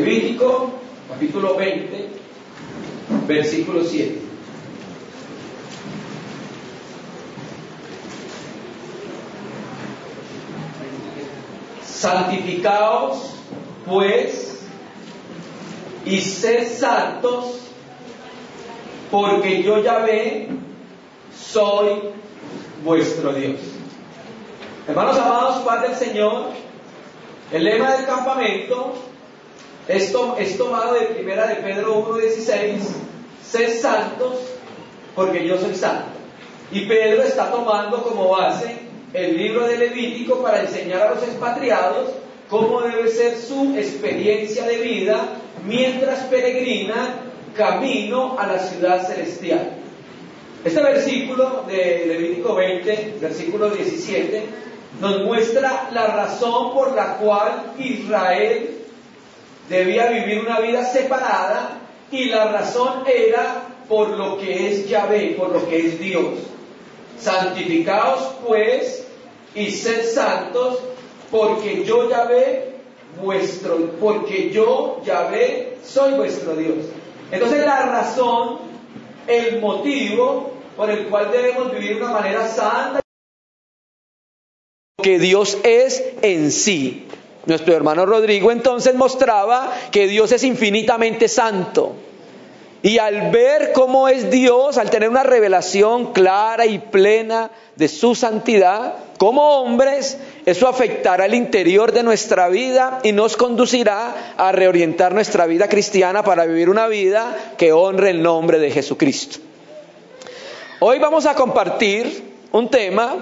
Levítico, capítulo 20, versículo 7. Santificaos, pues, y sed santos, porque yo Yahvé soy vuestro Dios. Hermanos amados, paz del Señor. El lema del campamento es tomado de primera de Pedro 1:16, sed santos, porque yo soy santo. Y Pedro está tomando como base el libro de Levítico para enseñar a los expatriados cómo debe ser su experiencia de vida mientras peregrinan camino a la ciudad celestial. Este versículo de Levítico 20, versículo 17, nos muestra la razón por la cual Israel debía vivir una vida separada, y la razón era por lo que es Yahvé, por lo que es Dios. Santificaos pues y sed santos, porque yo Yahvé soy vuestro Dios. Entonces la razón, el motivo por el cual debemos vivir de una manera santa, que Dios es en sí. Nuestro hermano Rodrigo entonces mostraba que Dios es infinitamente santo. Y al ver cómo es Dios, al tener una revelación clara y plena de su santidad, como hombres, eso afectará el interior de nuestra vida y nos conducirá a reorientar nuestra vida cristiana para vivir una vida que honre el nombre de Jesucristo. Hoy vamos a compartir un tema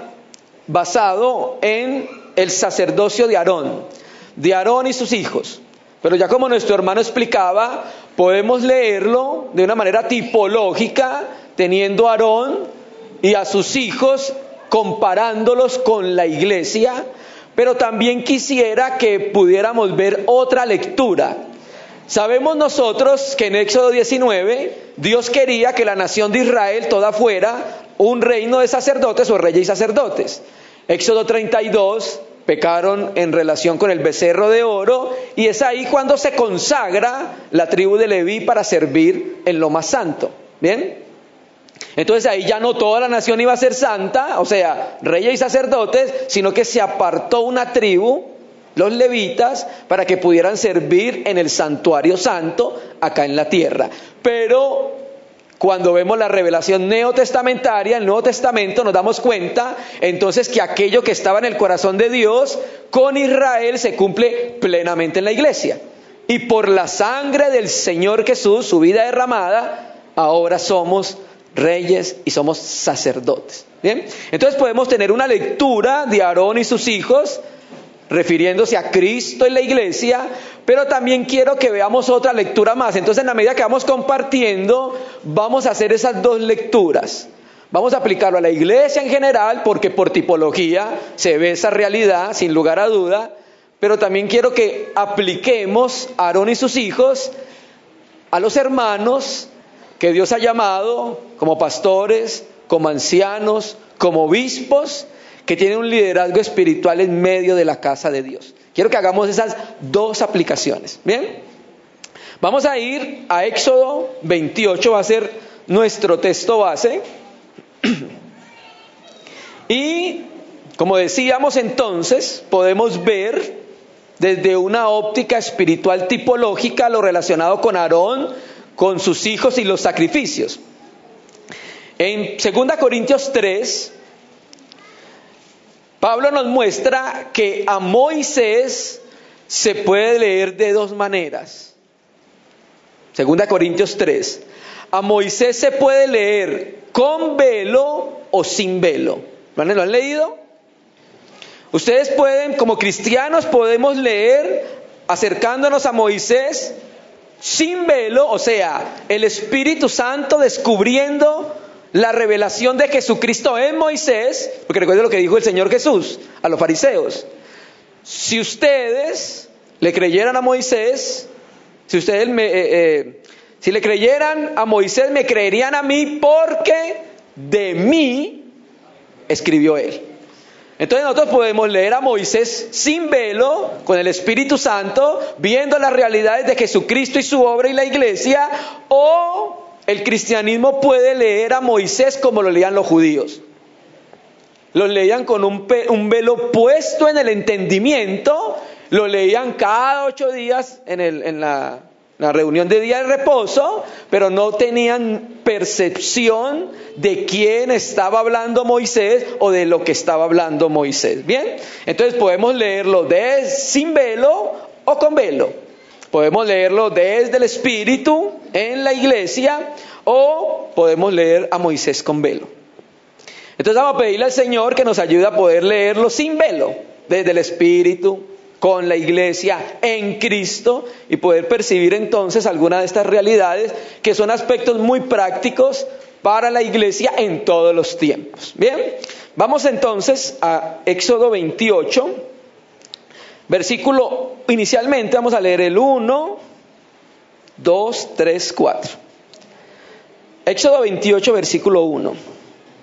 basado en el sacerdocio de Aarón y sus hijos. Pero ya como nuestro hermano explicaba, podemos leerlo de una manera tipológica, teniendo a Aarón y a sus hijos, comparándolos con la iglesia. Pero también quisiera que pudiéramos ver otra lectura. Sabemos nosotros que en Éxodo 19, Dios quería que la nación de Israel toda fuera un reino de sacerdotes o reyes y sacerdotes. Éxodo 32, pecaron en relación con el becerro de oro, y es ahí cuando se consagra la tribu de Leví para servir en lo más santo. ¿Bien? Entonces ahí ya no toda la nación iba a ser santa, o sea, reyes y sacerdotes, sino que se apartó una tribu, los levitas, para que pudieran servir en el santuario santo acá en la tierra. Pero cuando vemos la revelación neotestamentaria, el Nuevo Testamento, nos damos cuenta entonces que aquello que estaba en el corazón de Dios con Israel se cumple plenamente en la iglesia. Y por la sangre del Señor Jesús, su vida derramada, ahora somos reyes y somos sacerdotes. ¿Bien? Entonces podemos tener una lectura de Aarón y sus hijos, refiriéndose a Cristo en la iglesia, pero también quiero que veamos otra lectura más. Entonces, en la medida que vamos compartiendo, vamos a hacer esas dos lecturas. Vamos a aplicarlo a la iglesia en general, porque por tipología se ve esa realidad, sin lugar a duda, pero también quiero que apliquemos a Aarón y sus hijos a los hermanos que Dios ha llamado como pastores, como ancianos, como obispos, que tienen un liderazgo espiritual en medio de la casa de Dios. Quiero que hagamos esas dos aplicaciones. ¿Bien? Vamos a ir a Éxodo 28, va a ser nuestro texto base. Y, como decíamos entonces, podemos ver desde una óptica espiritual tipológica lo relacionado con Aarón, con sus hijos y los sacrificios. En 2 Corintios 3, Pablo nos muestra que a Moisés se puede leer de dos maneras. 2 Corintios 3. A Moisés se puede leer con velo o sin velo. ¿Lo han leído? Ustedes pueden, como cristianos, podemos leer acercándonos a Moisés sin velo, o sea, el Espíritu Santo descubriendo la revelación de Jesucristo en Moisés, porque recuerden lo que dijo el Señor Jesús a los fariseos: si ustedes le creyeran a Moisés, si le creyeran a Moisés, me creerían a mí, porque de mí escribió él. Entonces nosotros podemos leer a Moisés sin velo, con el Espíritu Santo, viendo las realidades de Jesucristo y su obra y la iglesia, o el cristianismo puede leer a Moisés como lo leían los judíos. Lo leían con un velo puesto en el entendimiento, lo leían cada 8 días en la reunión de día de reposo, pero no tenían percepción de quién estaba hablando Moisés o de lo que estaba hablando Moisés. Bien, entonces podemos leerlo sin velo o con velo. Podemos leerlo desde el Espíritu en la iglesia o podemos leer a Moisés con velo. Entonces vamos a pedirle al Señor que nos ayude a poder leerlo sin velo, desde el Espíritu, con la iglesia, en Cristo, y poder percibir entonces algunas de estas realidades que son aspectos muy prácticos para la iglesia en todos los tiempos. Bien, vamos entonces a Éxodo 28, versículo, inicialmente vamos a leer el 1, 2, 3, 4. Éxodo 28, versículo 1.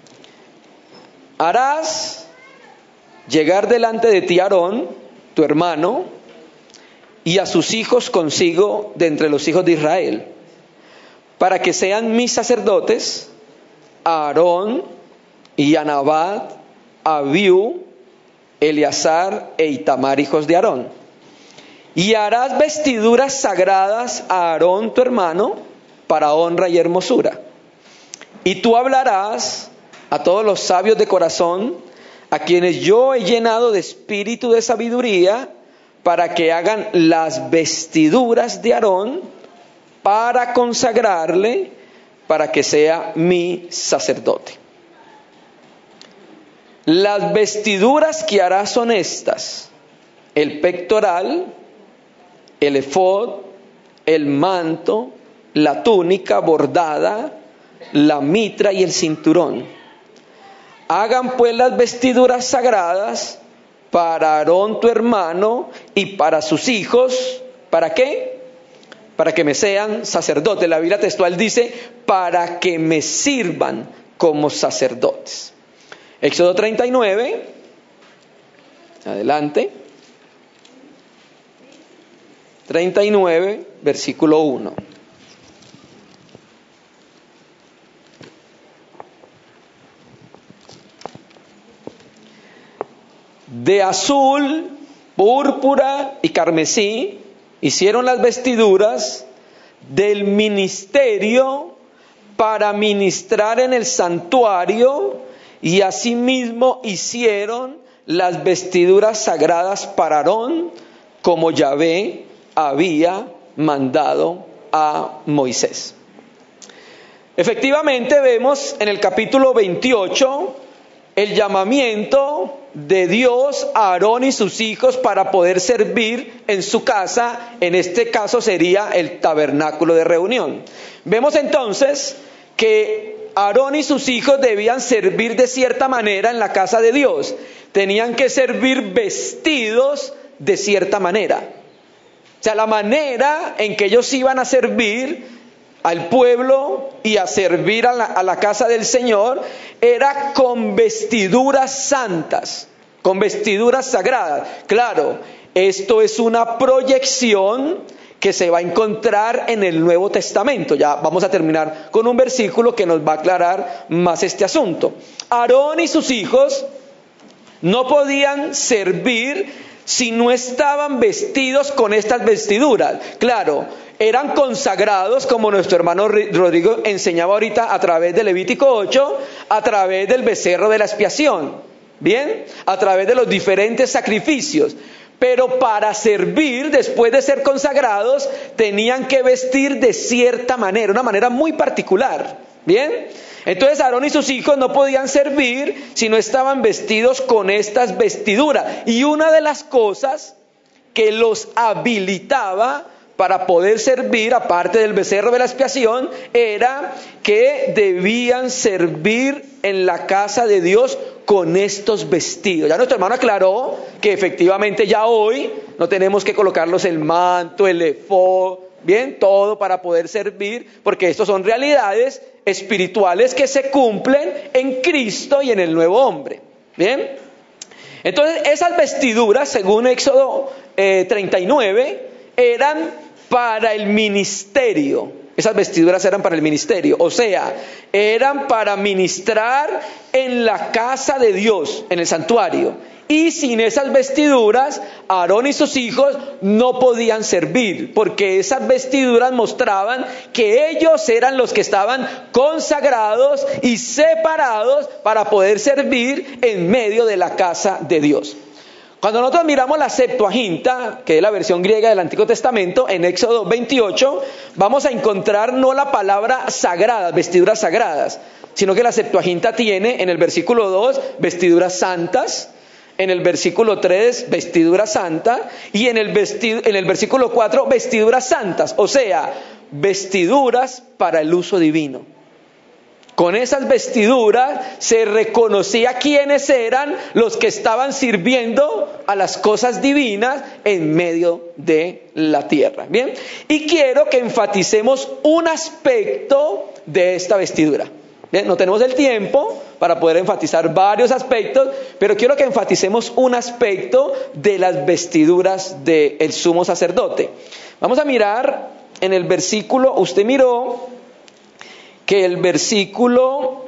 Harás llegar delante de ti a Aarón, tu hermano, y a sus hijos consigo de entre los hijos de Israel, para que sean mis sacerdotes, a Aarón y a Nadab, a Abiú, Eleazar e Itamar, hijos de Aarón. Y harás vestiduras sagradas a Aarón, tu hermano, para honra y hermosura. Y tú hablarás a todos los sabios de corazón, a quienes yo he llenado de espíritu de sabiduría, para que hagan las vestiduras de Aarón, para consagrarle, para que sea mi sacerdote. Las vestiduras que harás son estas: el pectoral, el efod, el manto, la túnica bordada, la mitra y el cinturón. Hagan pues las vestiduras sagradas para Aarón tu hermano y para sus hijos. ¿Para qué? Para que me sean sacerdotes. La Biblia textual dice, para que me sirvan como sacerdotes. Éxodo 39. Adelante. 39, versículo 1. De azul, púrpura y carmesí hicieron las vestiduras del ministerio para ministrar en el santuario, y asimismo hicieron las vestiduras sagradas para Aarón, como Yahvé había mandado a Moisés. Efectivamente vemos en el capítulo 28 el llamamiento de Dios a Aarón y sus hijos para poder servir en su casa. En este caso sería el tabernáculo de reunión. Vemos entonces que Aarón y sus hijos debían servir de cierta manera en la casa de Dios. Tenían que servir vestidos de cierta manera. O sea, la manera en que ellos iban a servir al pueblo y a servir a la casa del Señor era con vestiduras santas, con vestiduras sagradas. Claro, esto es una proyección que se va a encontrar en el Nuevo Testamento. Ya vamos a terminar con un versículo que nos va a aclarar más este asunto. Aarón y sus hijos no podían servir si no estaban vestidos con estas vestiduras. Claro, eran consagrados, como nuestro hermano Rodrigo enseñaba ahorita, a través de Levítico 8, a través del becerro de la expiación, ¿bien? A través de los diferentes sacrificios. Pero para servir, después de ser consagrados, tenían que vestir de cierta manera, una manera muy particular, ¿bien? Entonces Aarón y sus hijos no podían servir si no estaban vestidos con estas vestiduras. Y una de las cosas que los habilitaba para poder servir, aparte del becerro de la expiación, era que debían servir en la casa de Dios con estos vestidos. Ya nuestro hermano aclaró que efectivamente ya hoy no tenemos que colocarlos el manto, el efod, bien, todo para poder servir, porque estos son realidades espirituales que se cumplen en Cristo y en el nuevo hombre. Bien, Entonces, esas vestiduras, según Éxodo 39, eran para el ministerio. Esas vestiduras eran para el ministerio, o sea, eran para ministrar en la casa de Dios, en el santuario. Y sin esas vestiduras, Aarón y sus hijos no podían servir, porque esas vestiduras mostraban que ellos eran los que estaban consagrados y separados para poder servir en medio de la casa de Dios. Cuando nosotros miramos la Septuaginta, que es la versión griega del Antiguo Testamento, en Éxodo 28, vamos a encontrar no la palabra sagradas, vestiduras sagradas, sino que la Septuaginta tiene en el versículo 2 vestiduras santas, en el versículo 3 vestidura santa y en el versículo 4 vestiduras santas, o sea, vestiduras para el uso divino. Con esas vestiduras se reconocía quiénes eran los que estaban sirviendo a las cosas divinas en medio de la tierra. Bien, y quiero que enfaticemos un aspecto de esta vestidura. Bien, no tenemos el tiempo para poder enfatizar varios aspectos, pero quiero que enfaticemos un aspecto de las vestiduras del sumo sacerdote. Vamos a mirar en el versículo, usted miró que el versículo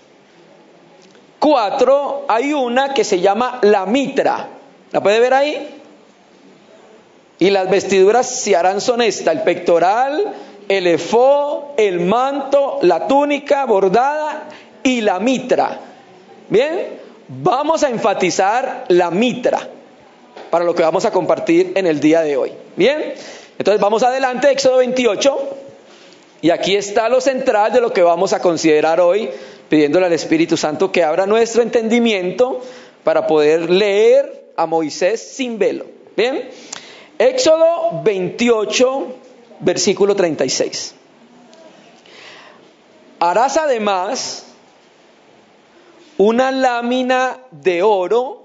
4 hay una que se llama la mitra. ¿La puede ver ahí? Y las vestiduras se harán son estas: el pectoral, el efod, el manto, la túnica bordada y la mitra. Bien, vamos a enfatizar la mitra para lo que vamos a compartir en el día de hoy. Bien, entonces vamos adelante, Éxodo 28. Y aquí está lo central de lo que vamos a considerar hoy, pidiéndole al Espíritu Santo que abra nuestro entendimiento para poder leer a Moisés sin velo. Bien, Éxodo 28, versículo 36. Harás además una lámina de oro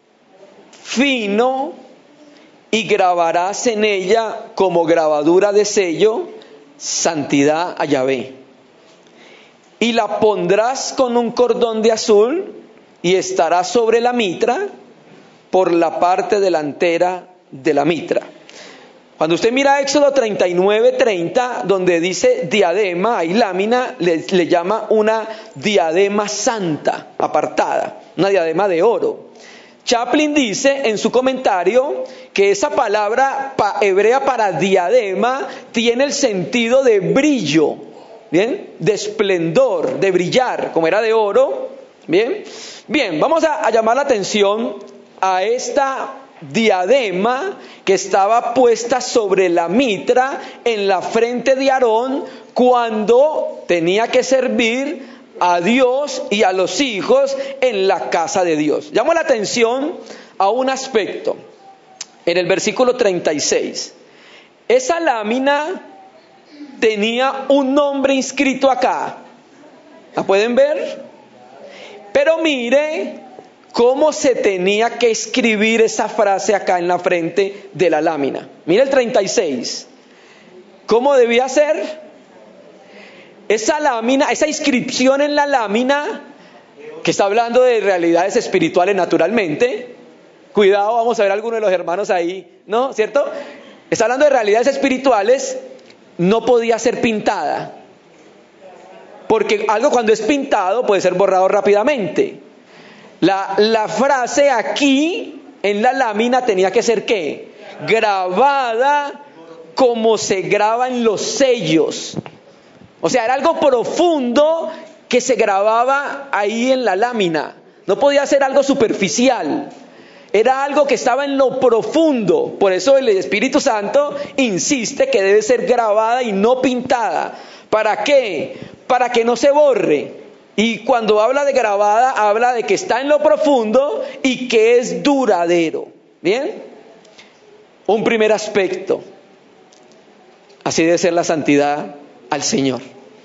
fino y grabarás en ella como grabadura de sello santidad a Yahvé, y la pondrás con un cordón de azul y estará sobre la mitra por la parte delantera de la mitra. Cuando usted mira Éxodo 39:30, donde dice diadema, hay lámina, le llama una diadema santa, apartada, una diadema de oro. Chaplin dice en su comentario que esa palabra hebrea para diadema tiene el sentido de brillo, ¿bien? De esplendor, de brillar, como era de oro, ¿bien? Bien, vamos a llamar la atención a esta diadema que estaba puesta sobre la mitra en la frente de Aarón cuando tenía que servir a Dios y a los hijos en la casa de Dios. Llamo la atención a un aspecto en el versículo 36. Esa lámina tenía un nombre inscrito acá. ¿La pueden ver? Pero mire cómo se tenía que escribir esa frase acá en la frente de la lámina. Mire el 36. ¿Cómo debía ser? Esa lámina, esa inscripción en la lámina, que está hablando de realidades espirituales naturalmente. Cuidado, vamos a ver a alguno de los hermanos ahí, ¿no? ¿Cierto? Está hablando de realidades espirituales, no podía ser pintada. Porque algo cuando es pintado puede ser borrado rápidamente. La frase aquí en la lámina tenía que ser ¿qué? Grabada como se graban los sellos. O sea, era algo profundo que se grababa ahí en la lámina. No podía ser algo superficial. Era algo que estaba en lo profundo. Por eso el Espíritu Santo insiste que debe ser grabada y no pintada. ¿Para qué? Para que no se borre. Y cuando habla de grabada, habla de que está en lo profundo y que es duradero. ¿Bien? Un primer aspecto. Así debe ser la santidad al Señor.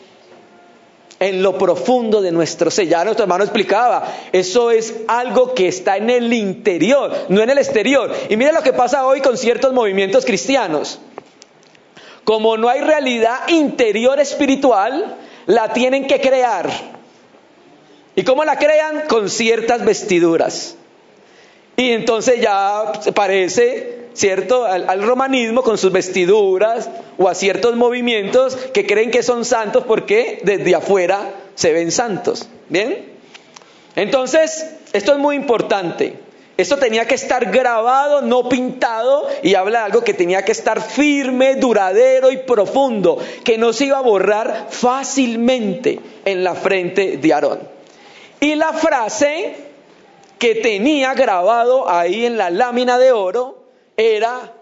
En lo profundo de nuestro ser. Ya nuestro hermano explicaba, eso es algo que está en el interior, no en el exterior. Y mire lo que pasa hoy con ciertos movimientos cristianos. Como no hay realidad interior espiritual, la tienen que crear. ¿Y cómo la crean? Con ciertas vestiduras. Y entonces ya se parece, ¿cierto?, al romanismo con sus vestiduras o a ciertos movimientos que creen que son santos porque desde afuera se ven santos. ¿Bien? Entonces, esto es muy importante. Esto tenía que estar grabado, no pintado, y habla de algo que tenía que estar firme, duradero y profundo, que no se iba a borrar fácilmente en la frente de Aarón. Y la frase que tenía grabado ahí en la lámina de oro era: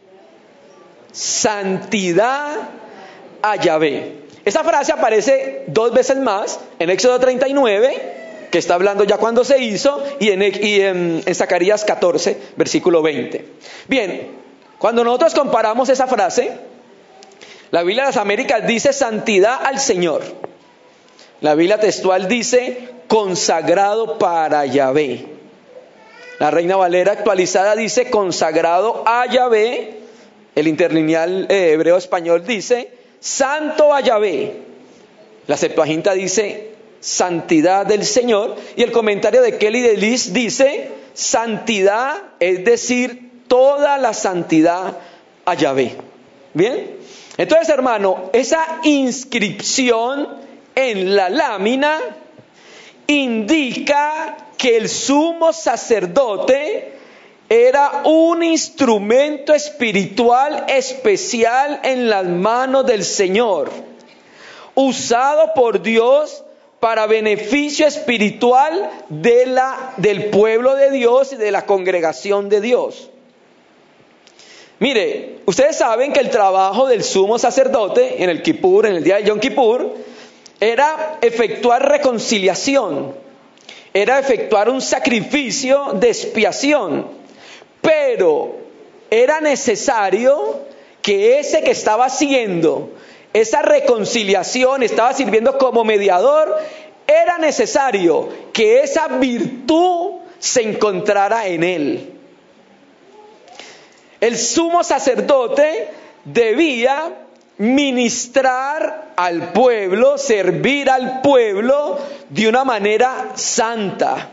santidad a Yahvé. Esa frase aparece 2 veces más en Éxodo 39, que está hablando ya cuando se hizo, y en Zacarías 14, versículo 20. Bien, cuando nosotros comparamos esa frase, la Biblia de las Américas dice santidad al Señor. La Biblia textual dice consagrado para Yahvé. La Reina Valera actualizada dice consagrado a Yahvé. El interlineal hebreo español dice santo a Yahvé. La Septuaginta dice santidad del Señor, y el comentario de Kelly de Lis dice santidad, es decir, toda la santidad a Yahvé. Bien, entonces, hermano, esa inscripción en la lámina indica que el sumo sacerdote era un instrumento espiritual especial en las manos del Señor, usado por Dios para beneficio espiritual del pueblo de Dios y de la congregación de Dios. Mire, ustedes saben que el trabajo del sumo sacerdote en el Kippur, en el día de Yom Kippur, era efectuar reconciliación, era efectuar un sacrificio de expiación, pero era necesario que ese que estaba haciendo esa reconciliación, estaba sirviendo como mediador, era necesario que esa virtud se encontrara en él. El sumo sacerdote debía ministrar al pueblo, servir al pueblo de una manera santa.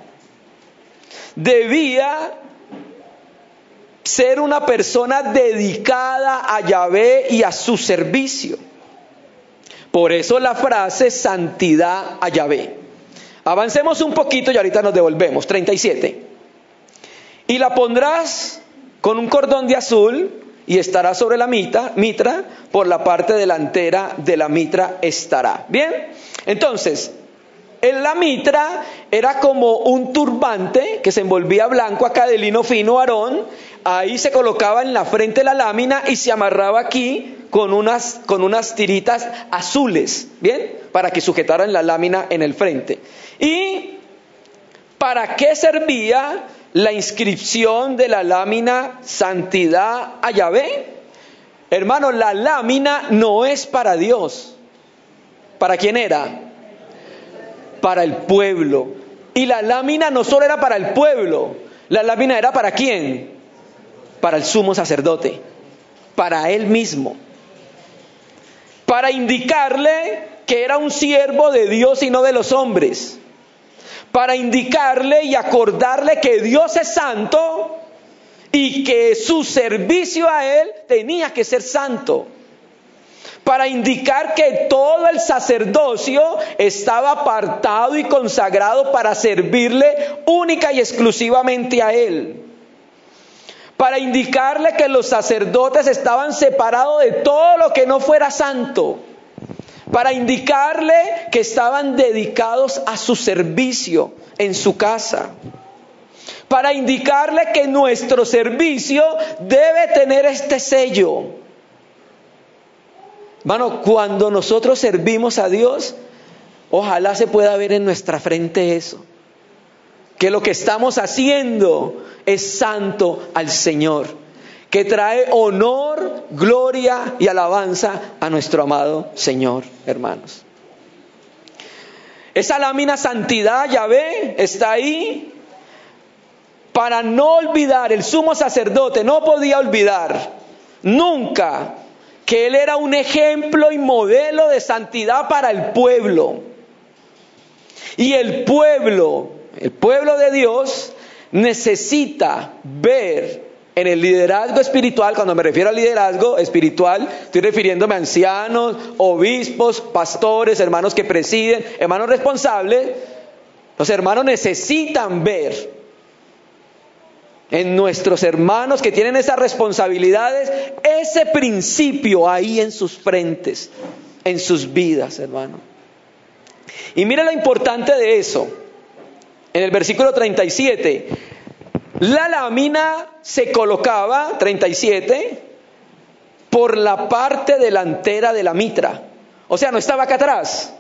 Debía ser una persona dedicada a Yahvé y a su servicio. Por eso la frase santidad a Yahvé. Avancemos un poquito y ahorita nos devolvemos. 37. Y la pondrás con un cordón de azul y estará sobre la mitra, por la parte delantera de la mitra estará. Bien, entonces, en la mitra era como un turbante que se envolvía blanco acá de lino fino Aarón. Ahí se colocaba en la frente la lámina y se amarraba aquí con unas tiritas azules, ¿bien? Para que sujetaran la lámina en el frente. ¿Y para qué servía la inscripción de la lámina santidad a Yahvé? Hermano, la lámina no es para Dios. ¿Para quién era? Para el pueblo. Y la lámina no solo era para el pueblo, la lámina era ¿para quién? Para el sumo sacerdote, para él mismo, para indicarle que era un siervo de Dios y no de los hombres, para indicarle y acordarle que Dios es santo y que su servicio a él tenía que ser santo, para indicar que todo el sacerdocio estaba apartado y consagrado para servirle única y exclusivamente a él, para indicarle que los sacerdotes estaban separados de todo lo que no fuera santo, para indicarle que estaban dedicados a su servicio en su casa, para indicarle que nuestro servicio debe tener este sello. Hermano, cuando nosotros servimos a Dios, ojalá se pueda ver en nuestra frente eso, que lo que estamos haciendo es santo al Señor, que trae honor, gloria y alabanza a nuestro amado Señor, hermanos. Esa lámina santidad, Yahvé, está ahí para no olvidar. El sumo sacerdote no podía olvidar nunca que él era un ejemplo y modelo de santidad para el pueblo. Y el pueblo de Dios necesita ver en el liderazgo espiritual, cuando me refiero al liderazgo espiritual, estoy refiriéndome a ancianos, obispos, pastores, hermanos que presiden, hermanos responsables. Los hermanos necesitan ver en nuestros hermanos que tienen esas responsabilidades, ese principio ahí en sus frentes, en sus vidas, hermano. Y mire lo importante de eso. En el versículo 37, la lámina se colocaba, 37, por la parte delantera de la mitra. O sea, no estaba acá atrás.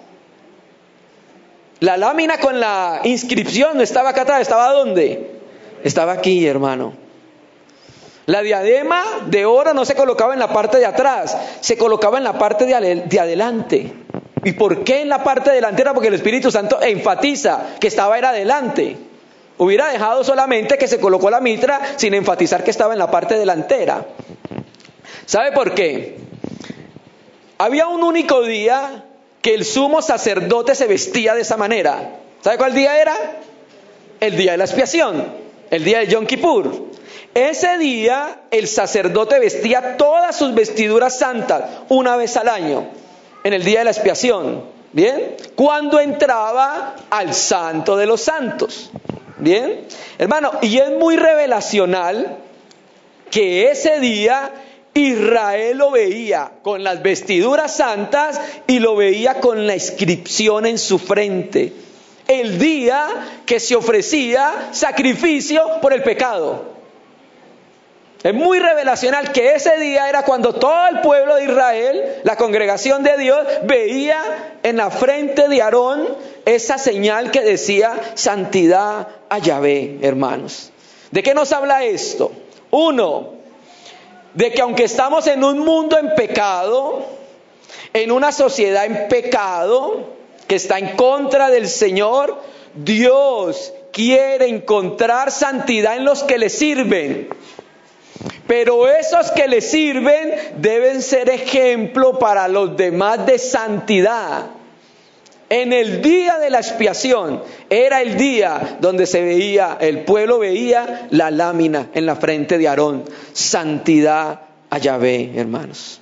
La lámina con la inscripción no estaba acá atrás, ¿estaba dónde? Estaba aquí, hermano. La diadema de oro no se colocaba en la parte de atrás, se colocaba en la parte de adelante. ¿Y por qué en la parte delantera? Porque el Espíritu Santo enfatiza que era adelante. Hubiera dejado solamente que se colocó la mitra sin enfatizar que estaba en la parte delantera. ¿Sabe por qué? Había un único día que el sumo sacerdote se vestía de esa manera. ¿Sabe cuál día era? El día de la expiación, el día de Yom Kippur. Ese día el sacerdote vestía todas sus vestiduras santas una vez al año, en el día de la expiación, ¿bien? Cuando entraba al santo de los santos, ¿bien? Hermano, y es muy revelacional que ese día Israel lo veía con las vestiduras santas y lo veía con la inscripción en su frente. El día que se ofrecía sacrificio por el pecado. Es muy revelacional que ese día era cuando todo el pueblo de Israel, la congregación de Dios, veía en la frente de Aarón esa señal que decía santidad a Yahvé, hermanos. ¿De qué nos habla esto? Uno, de que aunque estamos en un mundo en pecado, en una sociedad en pecado, que está en contra del Señor, Dios quiere encontrar santidad en los que le sirven. Pero esos que le sirven deben ser ejemplo para los demás de santidad. En el día de la expiación era el día donde se veía, el pueblo veía la lámina en la frente de Aarón. Santidad a Yahvé, hermanos.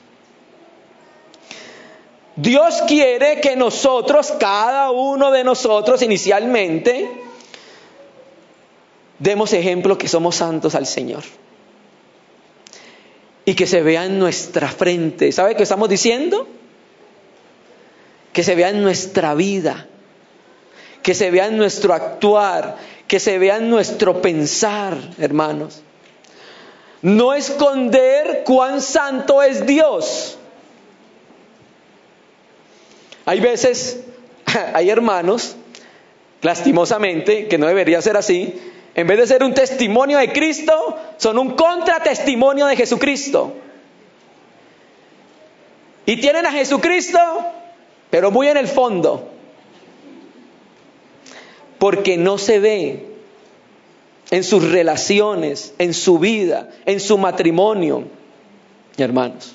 Dios quiere que nosotros, cada uno de nosotros inicialmente, demos ejemplo que somos santos al Señor. Y que se vea en nuestra frente. ¿Sabe qué estamos diciendo? Que se vea en nuestra vida, que se vea en nuestro actuar, que se vea en nuestro pensar, hermanos. No esconder cuán santo es Dios. Hay veces, hay hermanos, lastimosamente, que no debería ser así, en vez de ser un testimonio de Cristo, son un contratestimonio de Jesucristo. Y tienen a Jesucristo, pero muy en el fondo. Porque no se ve en sus relaciones, en su vida, en su matrimonio, hermanos.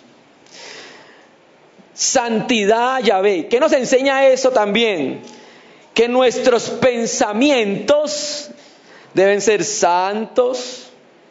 Santidad a Yahvé. ¿Qué nos enseña eso también? Que nuestros pensamientos deben ser santos.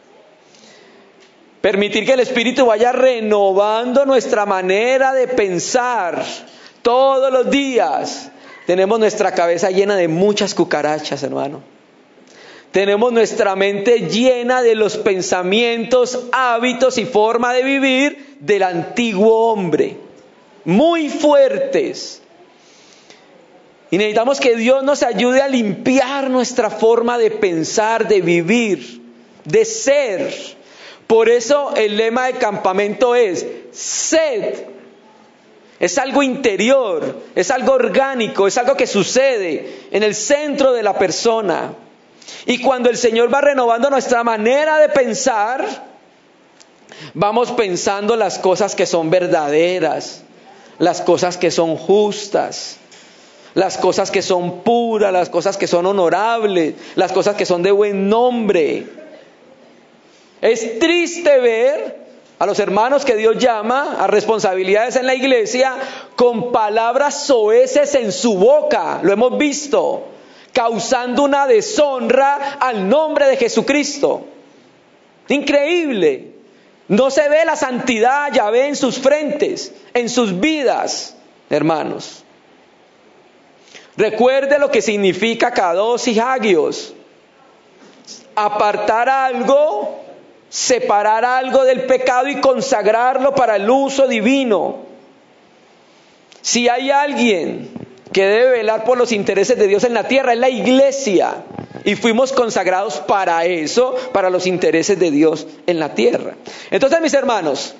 Permitir que el Espíritu vaya renovando nuestra manera de pensar. Todos los días tenemos nuestra cabeza llena de muchas cucarachas, hermano. Tenemos nuestra mente llena de los pensamientos, hábitos y forma de vivir del antiguo hombre. Muy fuertes. Y necesitamos que Dios nos ayude a limpiar nuestra forma de pensar, de vivir, de ser. Por eso el lema del campamento es sed. Es algo interior, es algo orgánico, es algo que sucede en el centro de la persona. Y cuando el Señor va renovando nuestra manera de pensar, vamos pensando las cosas que son verdaderas, las cosas que son justas, las cosas que son puras, las cosas que son honorables, las cosas que son de buen nombre. Es triste ver a los hermanos que Dios llama a responsabilidades en la iglesia con palabras soeces en su boca. Lo hemos visto. causando una deshonra al nombre de Jesucristo. Increíble. No se ve la santidad de Yahvé en sus frentes, en sus vidas, hermanos. Recuerde lo que significa kadosh y hagios. Apartar algo, separar algo del pecado y consagrarlo para el uso divino. Si hay alguien que debe velar por los intereses de Dios en la tierra, es la iglesia. Y fuimos consagrados para eso, para los intereses de Dios en la tierra. Entonces, mis hermanos,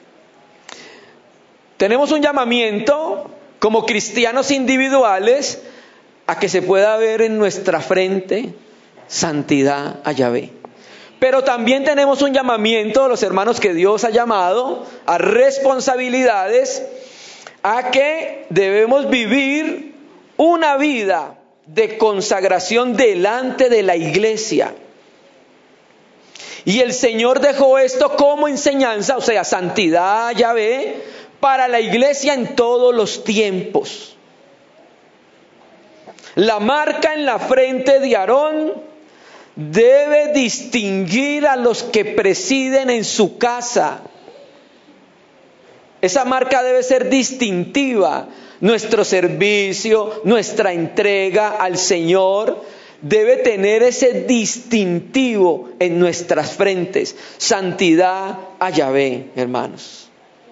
tenemos un llamamiento como cristianos individuales a que se pueda ver en nuestra frente santidad a Yahvé. Pero también tenemos un llamamiento, los hermanos que Dios ha llamado, a responsabilidades, a que debemos vivir una vida de consagración delante de la iglesia. Y el Señor dejó esto como enseñanza, o sea, santidad a Yahvé, para la iglesia en todos los tiempos. La marca en la frente de Aarón debe distinguir a los que presiden en su casa. Esa marca debe ser distintiva. Nuestro servicio, nuestra entrega al Señor debe tener ese distintivo en nuestras frentes. Santidad a Yahvé, hermanos.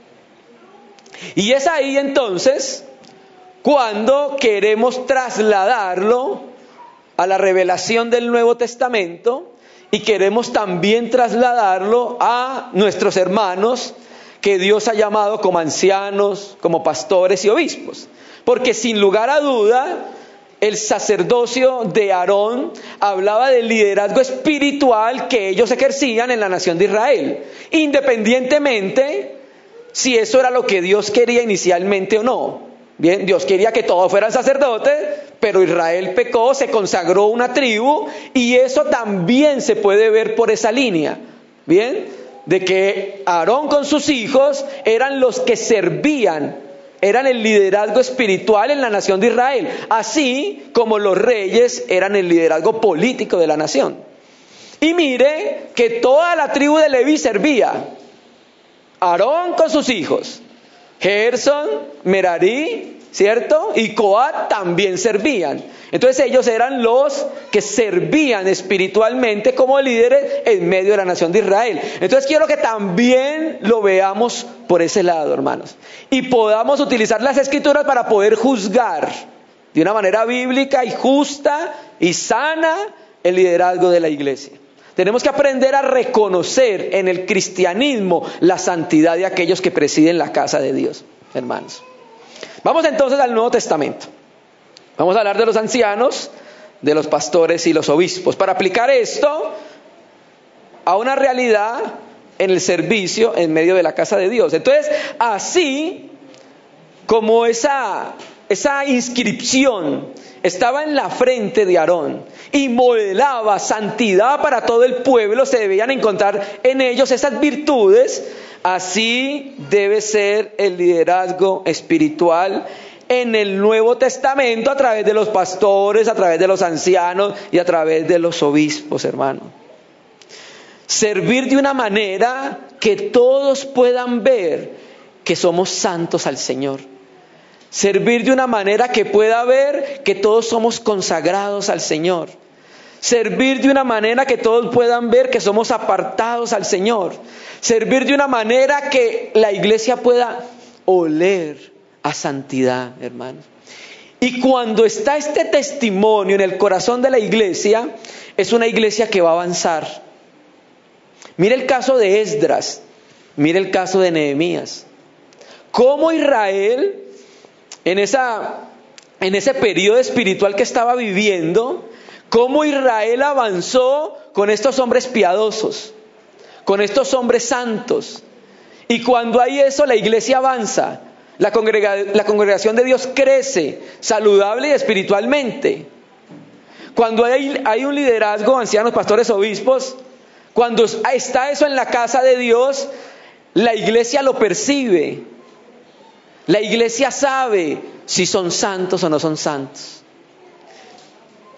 Y es ahí entonces cuando queremos trasladarlo a la revelación del Nuevo Testamento y queremos también trasladarlo a nuestros hermanos que Dios ha llamado como ancianos, como pastores y obispos. Porque sin lugar a duda, el sacerdocio de Aarón hablaba del liderazgo espiritual que ellos ejercían en la nación de Israel, independientemente si eso era lo que Dios quería inicialmente o no. Bien, Dios quería que todos fueran sacerdotes, pero Israel pecó, se consagró una tribu, y eso también se puede ver por esa línea. Bien, de que Aarón con sus hijos eran los que servían, eran el liderazgo espiritual en la nación de Israel, así como los reyes eran el liderazgo político de la nación. Y mire que toda la tribu de Leví servía. Aarón con sus hijos, Gerson, Merarí, ¿cierto? Y Coat también servían. Entonces ellos eran los que servían espiritualmente como líderes en medio de la nación de Israel. Entonces quiero que también lo veamos por ese lado, hermanos. Y podamos utilizar las escrituras para poder juzgar de una manera bíblica y justa y sana el liderazgo de la iglesia. Tenemos que aprender a reconocer en el cristianismo la santidad de aquellos que presiden la casa de Dios, hermanos. Vamos entonces al Nuevo Testamento. Vamos a hablar de los ancianos, de los pastores y los obispos, para aplicar esto a una realidad en el servicio en medio de la casa de Dios. Entonces, así como esa inscripción estaba en la frente de Aarón y modelaba santidad para todo el pueblo, se debían encontrar en ellos esas virtudes. Así debe ser el liderazgo espiritual en el Nuevo Testamento a través de los pastores, a través de los ancianos y a través de los obispos, hermano. Servir de una manera que todos puedan ver que somos santos al Señor. Servir de una manera que pueda ver que todos somos consagrados al Señor. Servir de una manera que todos puedan ver que somos apartados al Señor. Servir de una manera que la iglesia pueda oler a santidad, hermanos. Y cuando está este testimonio en el corazón de la iglesia, es una iglesia que va a avanzar. Mire el caso de Esdras, mire el caso de Nehemías. Cómo Israel, en ese periodo espiritual que estaba viviendo, cómo Israel avanzó con estos hombres piadosos, con estos hombres santos. Y cuando hay eso, la iglesia avanza, la congregación de Dios crece saludable y espiritualmente. Cuando hay un liderazgo, ancianos, pastores, obispos, cuando está eso en la casa de Dios, la iglesia lo percibe. La iglesia sabe si son santos o no son santos.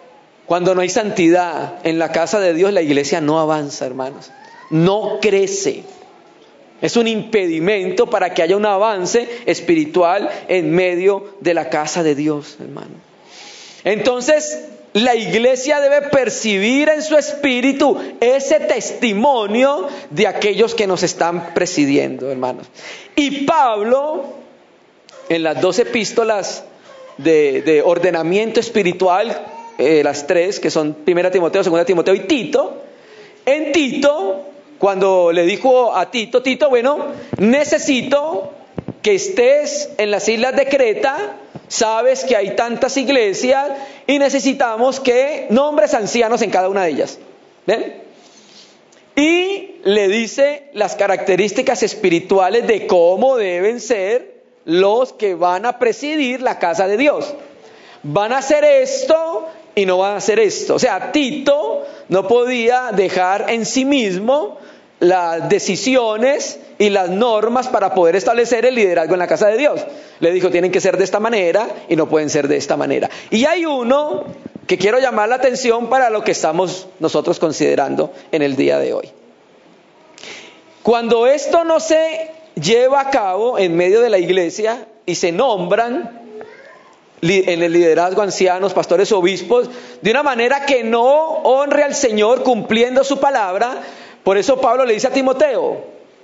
Cuando no hay santidad en la casa de Dios, la iglesia no avanza, hermanos. No crece. Es un impedimento para que haya un avance espiritual en medio de la casa de Dios, hermano. Entonces, la iglesia debe percibir en su espíritu ese testimonio de aquellos que nos están presidiendo, hermanos. Y Pablo, en las 2 epístolas de ordenamiento espiritual, las 3, que son 1 Timoteo, 2 Timoteo y Tito, en Tito, cuando le dijo a Tito, bueno, necesito que estés en las islas de Creta. Sabes que hay tantas iglesias y necesitamos que nombres ancianos en cada una de ellas. ¿Ven? Y le dice las características espirituales de cómo deben ser los que van a presidir la casa de Dios. Van a hacer esto y no van a hacer esto. O sea, Tito no podía dejar en sí mismo las decisiones y las normas para poder establecer el liderazgo en la casa de Dios. Le dijo, tienen que ser de esta manera y no pueden ser de esta manera. Y hay uno que quiero llamar la atención para lo que estamos nosotros considerando en el día de hoy. Cuando esto no se lleva a cabo en medio de la iglesia y se nombran en el liderazgo ancianos, pastores, obispos, de una manera que no honre al Señor cumpliendo su palabra, por eso Pablo le dice a Timoteo,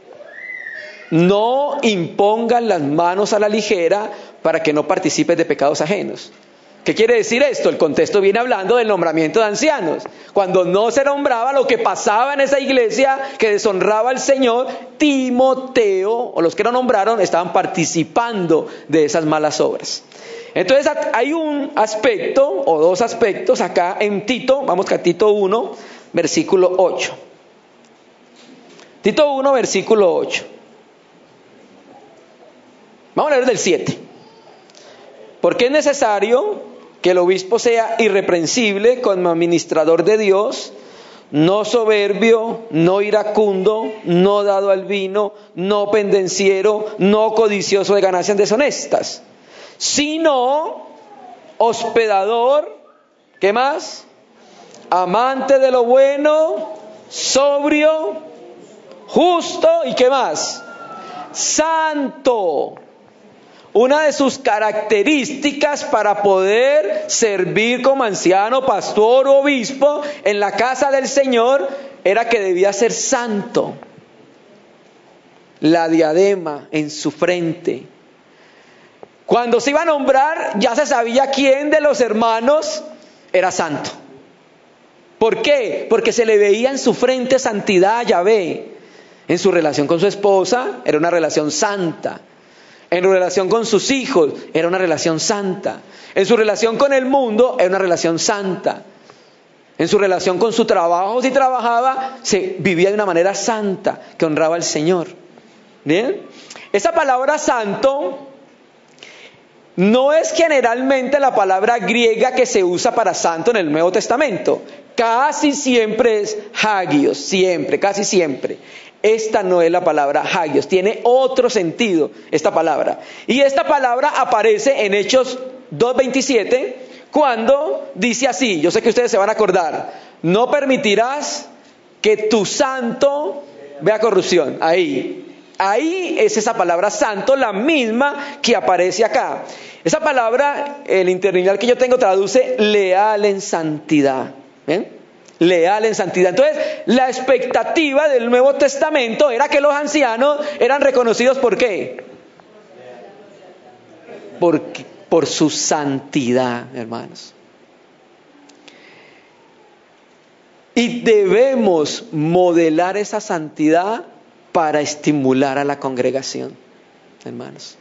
no impongan las manos a la ligera para que no participes de pecados ajenos. ¿Qué quiere decir esto? El contexto viene hablando del nombramiento de ancianos. Cuando no se nombraba, lo que pasaba en esa iglesia que deshonraba al Señor, Timoteo o los que lo nombraron estaban participando de esas malas obras. Entonces hay un aspecto o 2 aspectos acá en Tito. Vamos a Tito 1, versículo 8. Tito 1, versículo 8. Vamos a leer del 7. Porque es necesario que el obispo sea irreprensible como administrador de Dios, no soberbio, no iracundo, no dado al vino, no pendenciero, no codicioso de ganancias deshonestas, sino hospedador, ¿qué más? Amante de lo bueno, sobrio, justo y ¿qué más? Santo. Una de sus características para poder servir como anciano, pastor o obispo en la casa del Señor era que debía ser santo. La diadema en su frente. Cuando se iba a nombrar, ya se sabía quién de los hermanos era santo. ¿Por qué? Porque se le veía en su frente santidad a Yahvé. En su relación con su esposa era una relación santa. En su relación con sus hijos era una relación santa. En su relación con el mundo era una relación santa. En su relación con su trabajo, si trabajaba, se vivía de una manera santa que honraba al Señor. ¿Bien? Esa palabra santo no es generalmente la palabra griega que se usa para santo en el Nuevo Testamento. Casi siempre es hagios, siempre, casi siempre. Esta no es la palabra hagios, tiene otro sentido esta palabra. Y esta palabra aparece en Hechos 2:27, cuando dice así, yo sé que ustedes se van a acordar, no permitirás que tu santo vea corrupción. Ahí es esa palabra santo, la misma que aparece acá. Esa palabra, el interlineal que yo tengo traduce leal en santidad. ¿Ven? Leal en santidad. Entonces, la expectativa del Nuevo Testamento era que los ancianos eran reconocidos ¿por qué? Por su santidad, hermanos. Y debemos modelar esa santidad para estimular a la congregación, hermanos.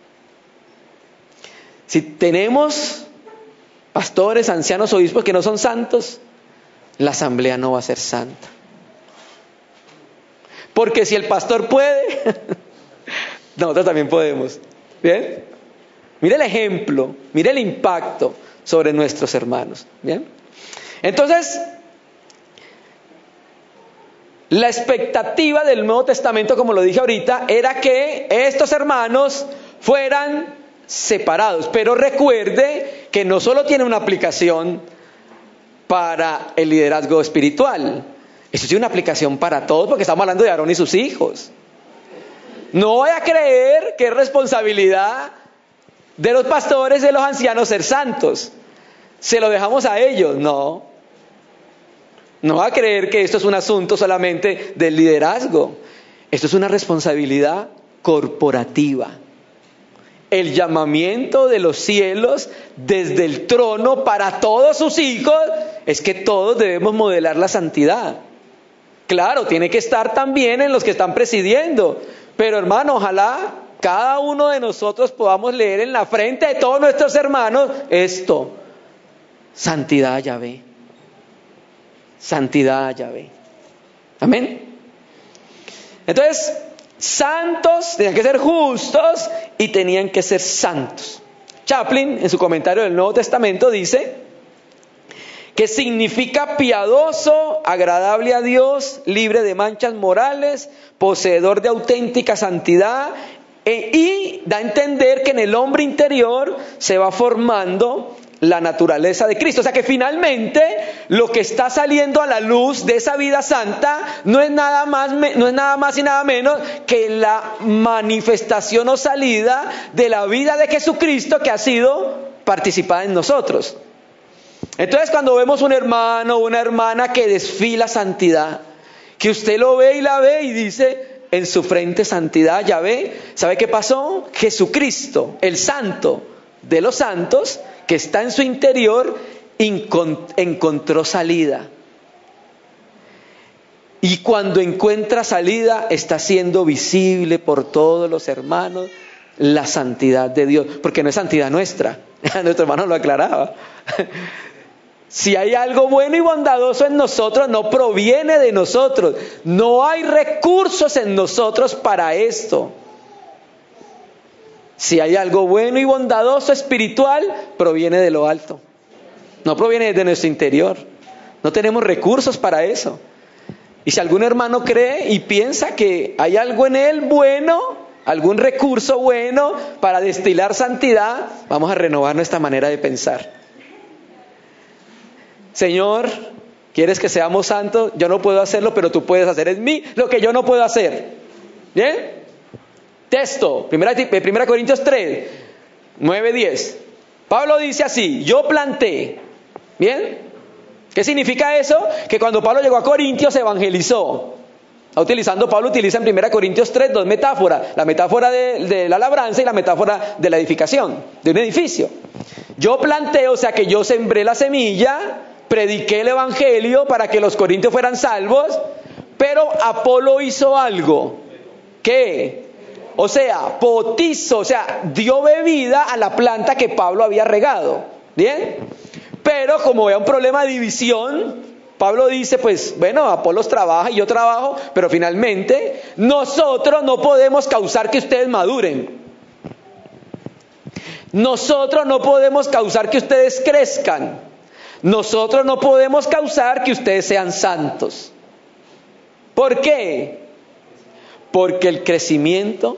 Si tenemos pastores, ancianos, obispos que no son santos, la asamblea no va a ser santa. Porque si el pastor puede, nosotros también podemos. ¿Bien? Mire el ejemplo, mire el impacto sobre nuestros hermanos. ¿Bien? Entonces, la expectativa del Nuevo Testamento, como lo dije ahorita, era que estos hermanos fueran separados. Pero recuerde que no solo tiene una aplicación para el liderazgo espiritual. Eso tiene una aplicación para todos, porque estamos hablando de Aarón y sus hijos. No voy a creer que es responsabilidad de los pastores, de los ancianos ser santos. Se lo dejamos a ellos. No. No va a creer que esto es un asunto solamente del liderazgo. Esto es una responsabilidad corporativa. El llamamiento de los cielos desde el trono para todos sus hijos es que todos debemos modelar la santidad. Claro, tiene que estar también en los que están presidiendo. Pero hermano, ojalá cada uno de nosotros podamos leer en la frente de todos nuestros hermanos esto: santidad a Yahvé. Santidad a Yahvé. Amén. Entonces, santos tenían que ser justos y tenían que ser santos. Chaplin, en su comentario del Nuevo Testamento, dice que significa piadoso, agradable a Dios, libre de manchas morales, poseedor de auténtica santidad, y da a entender que en el hombre interior se va formando la naturaleza de Cristo. O sea que finalmente lo que está saliendo a la luz de esa vida santa no es nada más y nada menos que la manifestación o salida de la vida de Jesucristo que ha sido participada en nosotros. Entonces, cuando vemos un hermano o una hermana que desfila santidad, que usted lo ve y la ve y dice en su frente santidad, ya ve, ¿sabe qué pasó? Jesucristo, el santo de los santos, que está en su interior, encontró salida. Y cuando encuentra salida, está siendo visible por todos los hermanos la santidad de Dios, porque no es santidad nuestra. Nuestro hermano lo aclaraba. Si hay algo bueno y bondadoso en nosotros, no proviene de nosotros. No hay recursos en nosotros para esto. Si hay algo bueno y bondadoso espiritual, proviene de lo alto. No proviene de nuestro interior. No tenemos recursos para eso. Y si algún hermano cree y piensa que hay algo en él bueno, algún recurso bueno para destilar santidad, vamos a renovar nuestra manera de pensar. Señor, ¿quieres que seamos santos? Yo no puedo hacerlo, pero tú puedes hacer en mí lo que yo no puedo hacer. ¿Bien? Texto, 1 Corintios 3, 9, 10. Pablo dice así: yo planté. ¿Bien? ¿Qué significa eso? Que cuando Pablo llegó a Corintios evangelizó. Pablo utiliza en 1 Corintios 3 dos metáforas: la metáfora de la labranza y la metáfora de la edificación de un edificio. Yo planté, o sea que yo sembré la semilla, prediqué el evangelio para que los corintios fueran salvos, pero Apolo hizo algo. ¿Qué? O sea, potizó, o sea, dio bebida a la planta que Pablo había regado. ¿Bien? Pero como había un problema de división, Pablo dice, pues bueno, Apolos trabaja y yo trabajo, pero finalmente nosotros no podemos causar que ustedes maduren. Nosotros no podemos causar que ustedes crezcan. Nosotros no podemos causar que ustedes sean santos. ¿Por qué? Porque el crecimiento,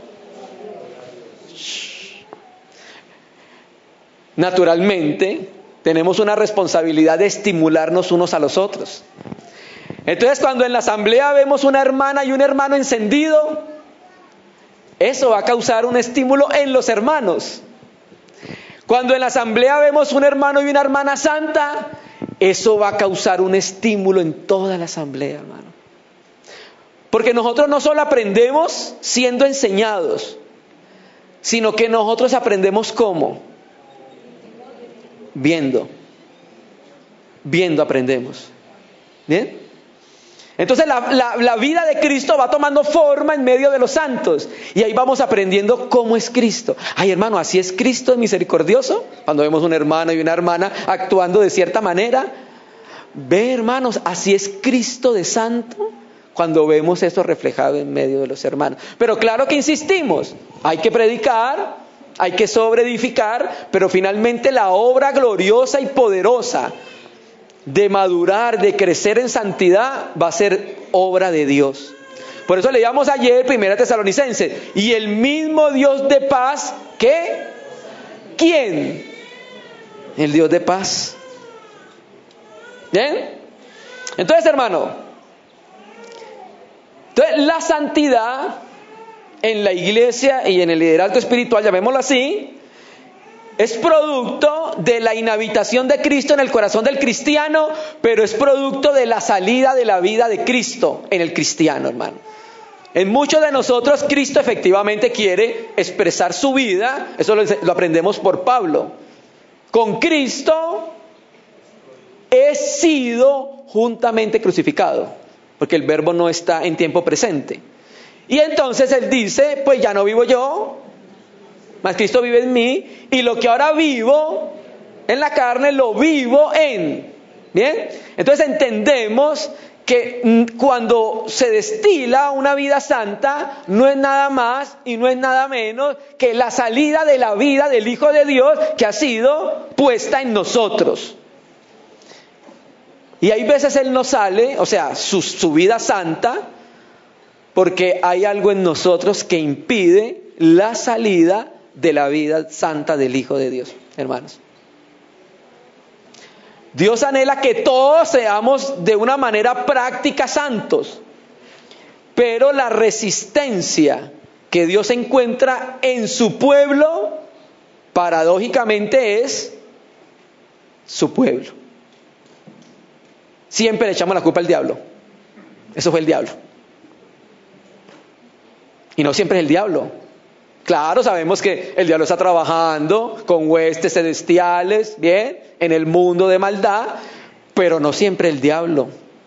naturalmente, tenemos una responsabilidad de estimularnos unos a los otros. Entonces, cuando en la asamblea vemos una hermana y un hermano encendido, eso va a causar un estímulo en los hermanos. Cuando en la asamblea vemos un hermano y una hermana santa, eso va a causar un estímulo en toda la asamblea, hermano. Porque nosotros no solo aprendemos siendo enseñados, sino que nosotros aprendemos ¿cómo? Viendo aprendemos. ¿Bien? Entonces la vida de Cristo va tomando forma en medio de los santos, y ahí vamos aprendiendo cómo es Cristo. Ay, hermano, así es Cristo de misericordioso. Cuando vemos un hermano y una hermana actuando de cierta manera, ve, hermanos, así es Cristo de santo. Cuando vemos esto reflejado en medio de los hermanos. Pero claro que insistimos, hay que predicar, hay que sobreedificar, pero finalmente la obra gloriosa y poderosa de madurar, de crecer en santidad, va a ser obra de Dios. Por eso leíamos ayer 1 Tesalonicenses: y el mismo Dios de paz, ¿qué? ¿Quién? El Dios de paz. ¿Bien? Entonces, hermano, la santidad en la iglesia y en el liderazgo espiritual, llamémoslo así, es producto de la inhabitación de Cristo en el corazón del cristiano, pero es producto de la salida de la vida de Cristo en el cristiano, hermano. En muchos de nosotros Cristo efectivamente quiere expresar su vida, eso lo aprendemos por Pablo. Con Cristo he sido juntamente crucificado, porque el verbo no está en tiempo presente. Y entonces él dice, pues ya no vivo yo, mas Cristo vive en mí, y lo que ahora vivo en la carne, lo vivo en. ¿Bien? Entonces entendemos que cuando se destila una vida santa, no es nada más y no es nada menos que la salida de la vida del Hijo de Dios que ha sido puesta en nosotros. Y hay veces Él no sale, o sea, su vida santa, porque hay algo en nosotros que impide la salida de la vida santa del Hijo de Dios, hermanos. Dios anhela que todos seamos de una manera práctica santos, pero la resistencia que Dios encuentra en su pueblo, paradójicamente es su pueblo. Siempre le echamos la culpa al diablo. Eso fue el diablo. Y no siempre es el diablo. Claro, sabemos que el diablo está trabajando con huestes celestiales, bien, en el mundo de maldad, pero no siempre el diablo.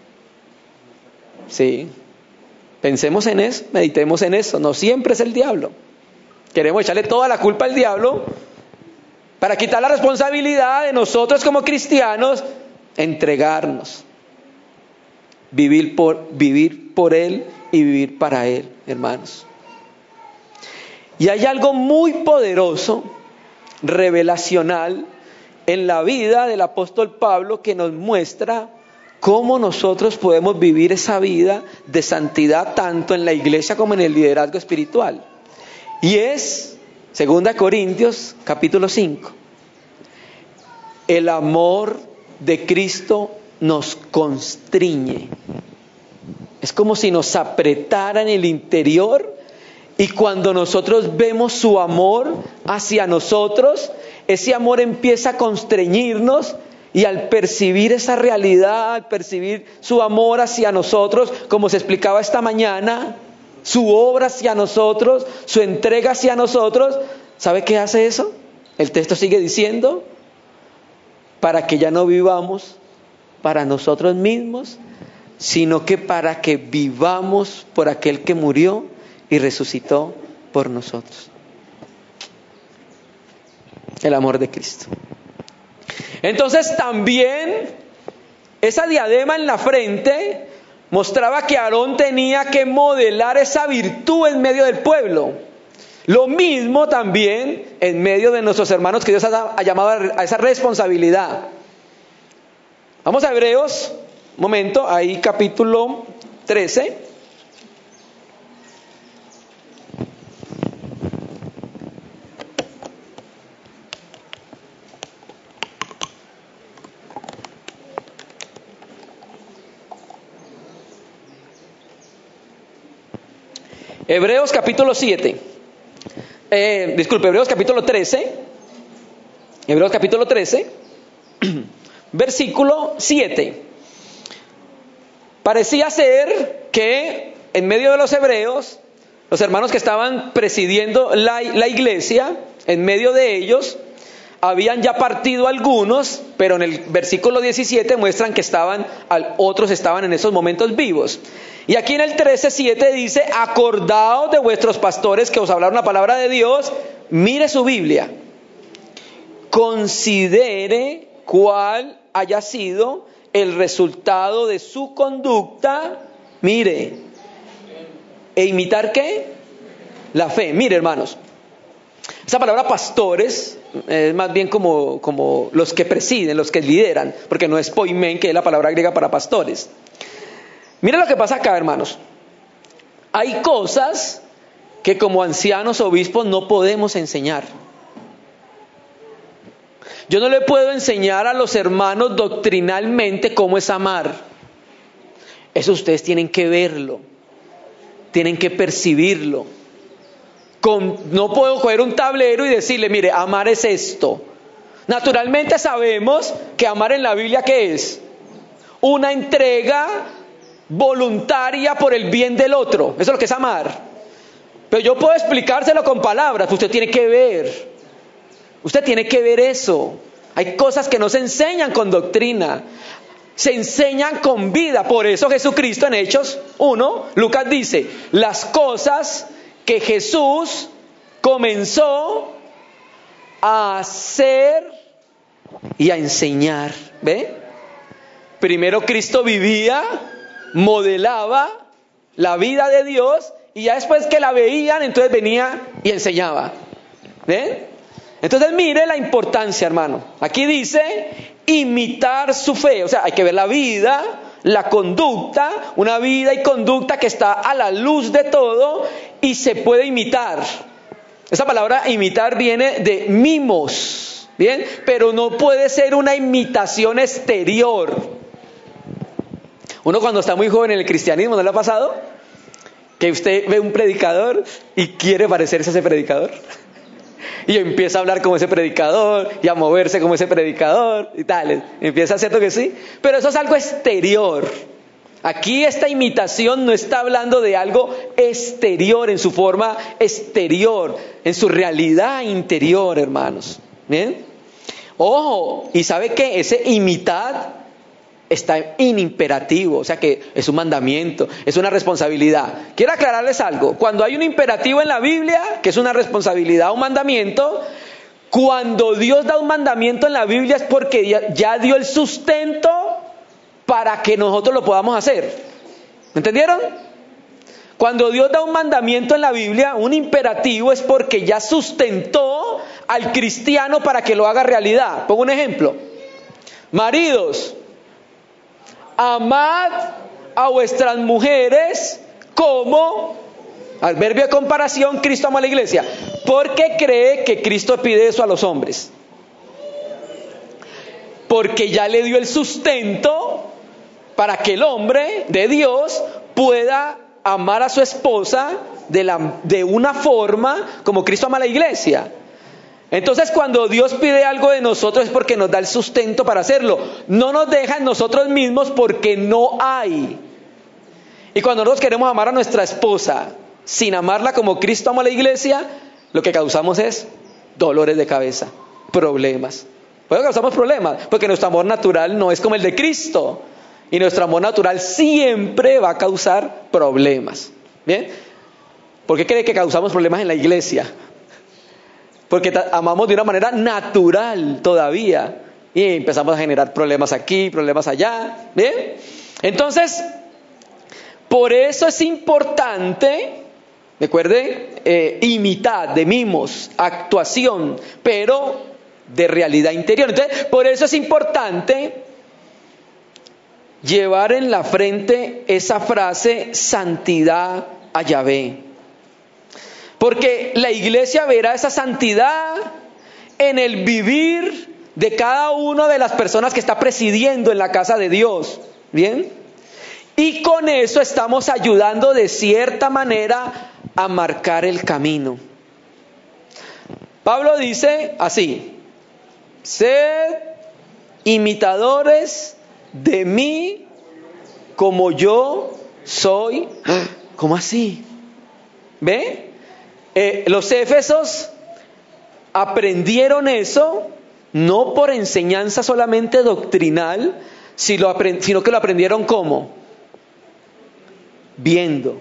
Sí. Pensemos en eso, meditemos en eso. No siempre es el diablo. Queremos echarle toda la culpa al diablo para quitar la responsabilidad de nosotros como cristianos, entregarnos, vivir por Él y vivir para Él, hermanos. Y hay algo muy poderoso, revelacional, en la vida del apóstol Pablo que nos muestra cómo nosotros podemos vivir esa vida de santidad tanto en la iglesia como en el liderazgo espiritual. Y es 2 Corintios capítulo 5. El amor de Cristo nos constriñe. Es como si nos apretara en el interior. Y cuando nosotros vemos su amor hacia nosotros, ese amor empieza a constreñirnos, y al percibir esa realidad, al percibir su amor hacia nosotros, como se explicaba esta mañana, su obra hacia nosotros, su entrega hacia nosotros, ¿sabe qué hace eso? El texto sigue diciendo, para que ya no vivamos para nosotros mismos, sino que para que vivamos por aquel que murió y resucitó por nosotros. El amor de Cristo. Entonces también esa diadema en la frente mostraba que Aarón tenía que modelar esa virtud en medio del pueblo. Lo mismo también en medio de nuestros hermanos que Dios ha llamado a esa responsabilidad. Vamos a Hebreos, un momento, ahí capítulo 13. Hebreos capítulo 7. Hebreos capítulo 13. Hebreos capítulo 13. Versículo 7. Parecía ser que en medio de los hebreos, los hermanos que estaban presidiendo la iglesia, en medio de ellos, habían ya partido algunos, pero en el versículo 17 muestran que otros estaban en esos momentos vivos. Y aquí en el 13:7 dice, acordaos de vuestros pastores que os hablaron la palabra de Dios. Mire su Biblia. Considere cuál haya sido el resultado de su conducta. Mire. ¿E imitar qué? La fe. Mire, hermanos. Esa palabra pastores es más bien como los que presiden, los que lideran, porque no es poimen, que es la palabra griega para pastores. Mira lo que pasa acá, hermanos. Hay cosas que como ancianos obispos no podemos enseñar. Yo no le puedo enseñar a los hermanos doctrinalmente cómo es amar. Eso ustedes tienen que verlo, tienen que percibirlo. No puedo coger un tablero y decirle, mire, amar es esto. Naturalmente sabemos que amar en la Biblia, ¿qué es? Una entrega voluntaria por el bien del otro. Eso es lo que es amar. Pero yo puedo explicárselo con palabras. Usted tiene que ver. Usted tiene que ver eso. Hay cosas que no se enseñan con doctrina. Se enseñan con vida. Por eso Jesucristo en Hechos 1, Lucas dice, las cosas que Jesús comenzó a hacer y a enseñar. ¿Ve? Primero Cristo vivía, modelaba la vida de Dios, y ya después que la veían, entonces venía y enseñaba. ¿Ven? Entonces mire la importancia, hermano. Aquí dice imitar su fe. O sea, hay que ver la vida, la conducta, una vida y conducta que está a la luz de todo y se puede imitar. Esa palabra imitar viene de mimos, ¿bien? Pero no puede ser una imitación exterior. Uno cuando está muy joven en el cristianismo, ¿no le ha pasado? Que usted ve un predicador y quiere parecerse a ese predicador. Y empieza a hablar como ese predicador y a moverse como ese predicador y tal. Empieza a hacer lo que sí. Pero eso es algo exterior. Aquí esta imitación no está hablando de algo exterior, en su forma exterior, en su realidad interior, hermanos. ¿Bien? Ojo, ¿y sabe qué? Ese imitar está en imperativo, o sea que es un mandamiento, es una responsabilidad. Quiero aclararles algo. Cuando hay un imperativo en la Biblia, que es una responsabilidad, un mandamiento, cuando Dios da un mandamiento en la Biblia es porque ya dio el sustento para que nosotros lo podamos hacer. ¿Entendieron? Cuando Dios da un mandamiento en la Biblia, un imperativo, es porque ya sustentó al cristiano para que lo haga realidad. Pongo un ejemplo. Maridos, amad a vuestras mujeres como, adverbio de comparación, Cristo amó a la iglesia. ¿Por qué cree que Cristo pide eso a los hombres? Porque ya le dio el sustento para que el hombre de Dios pueda amar a su esposa de una forma como Cristo ama a la iglesia. Entonces cuando Dios pide algo de nosotros es porque nos da el sustento para hacerlo. No nos deja en nosotros mismos porque no hay. Y cuando nosotros queremos amar a nuestra esposa sin amarla como Cristo ama a la iglesia, lo que causamos es dolores de cabeza, problemas. ¿Por qué causamos problemas? Porque nuestro amor natural no es como el de Cristo. Y nuestro amor natural siempre va a causar problemas. ¿Bien? ¿Por qué cree que causamos problemas en la iglesia? Porque amamos de una manera natural todavía. Y empezamos a generar problemas aquí, problemas allá. ¿Bien? Entonces, por eso es importante, recuerde, imitar, de mimos, actuación, pero de realidad interior. Entonces, por eso es importante llevar en la frente esa frase, santidad a Yahvé. Porque la iglesia verá esa santidad en el vivir de cada una de las personas que está presidiendo en la casa de Dios. ¿Bien? Y con eso estamos ayudando de cierta manera a marcar el camino. Pablo dice así: sed imitadores de mí como yo soy. ¿Cómo así? ¿Ve? Los éfesos aprendieron eso no por enseñanza solamente doctrinal, sino que lo aprendieron ¿cómo? Viendo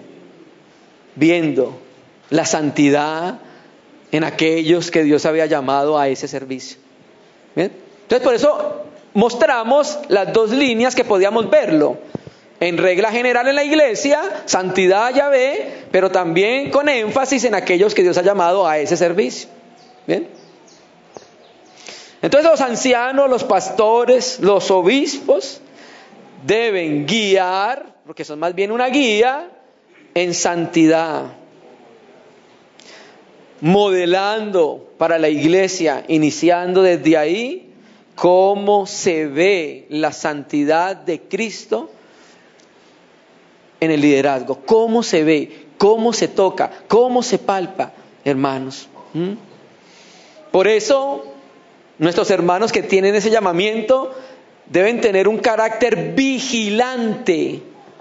la santidad en aquellos que Dios había llamado a ese servicio. ¿Bien? Entonces por eso mostramos las dos líneas que podíamos verlo. En regla general en la iglesia, santidad a Yahvé, pero también con énfasis en aquellos que Dios ha llamado a ese servicio. ¿Bien? Entonces los ancianos, los pastores, los obispos deben guiar, porque son más bien una guía, en santidad, modelando para la iglesia, iniciando desde ahí cómo se ve la santidad de Cristo en el liderazgo. Cómo se ve, cómo se toca, cómo se palpa, hermanos. Por eso, nuestros hermanos que tienen ese llamamiento deben tener un carácter vigilante.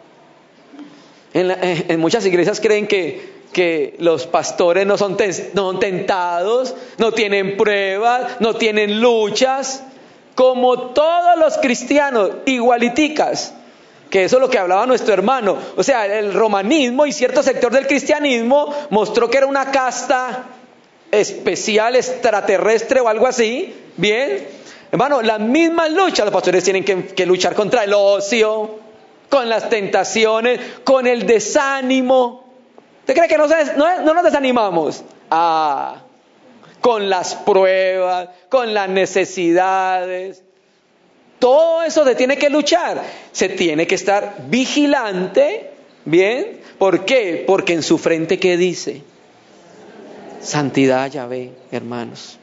En muchas iglesias creen que los pastores no son tentados, no tienen pruebas, no tienen luchas, como todos los cristianos, igualiticas. Que eso es lo que hablaba nuestro hermano. O sea, el romanismo y cierto sector del cristianismo mostró que era una casta especial, extraterrestre o algo así. Bien, hermano, las mismas luchas los pastores tienen que luchar contra el ocio, con las tentaciones, con el desánimo. ¿Usted cree que no nos desanimamos? Con las pruebas, con las necesidades. Todo eso se tiene que luchar. Se tiene que estar vigilante. ¿Bien? ¿Por qué? Porque en su frente, ¿qué dice? Santidad Yahvé, hermanos.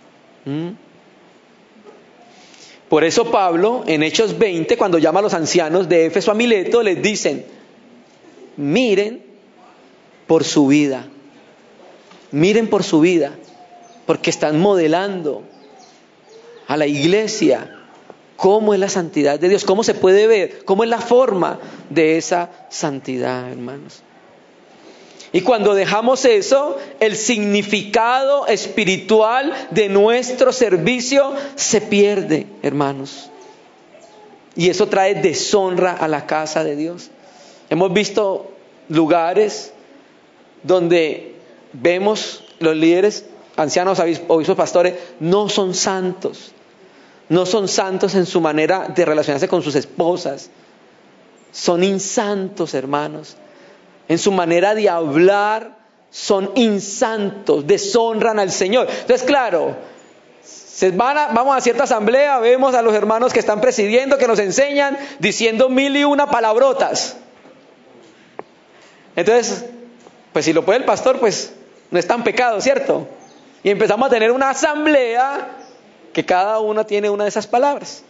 Por eso Pablo, en Hechos 20, cuando llama a los ancianos de Éfeso a Mileto, les dicen, miren por su vida. Miren por su vida. Porque están modelando a la iglesia cómo es la santidad de Dios, cómo se puede ver, cómo es la forma de esa santidad, hermanos. Y cuando dejamos eso, el significado espiritual de nuestro servicio se pierde, hermanos. Y eso trae deshonra a la casa de Dios. Hemos visto lugares donde vemos los líderes, ancianos, obispos, pastores, no son santos. No son santos en su manera de relacionarse con sus esposas. Son insantos, hermanos. En su manera de hablar son insantos, deshonran al Señor. Entonces, claro, vamos a cierta asamblea, vemos a los hermanos que están presidiendo, que nos enseñan, diciendo 1001 palabrotas. Entonces, pues si lo puede el pastor, pues no es tan pecado, ¿cierto? Y empezamos a tener una asamblea que cada uno tiene una de esas palabras.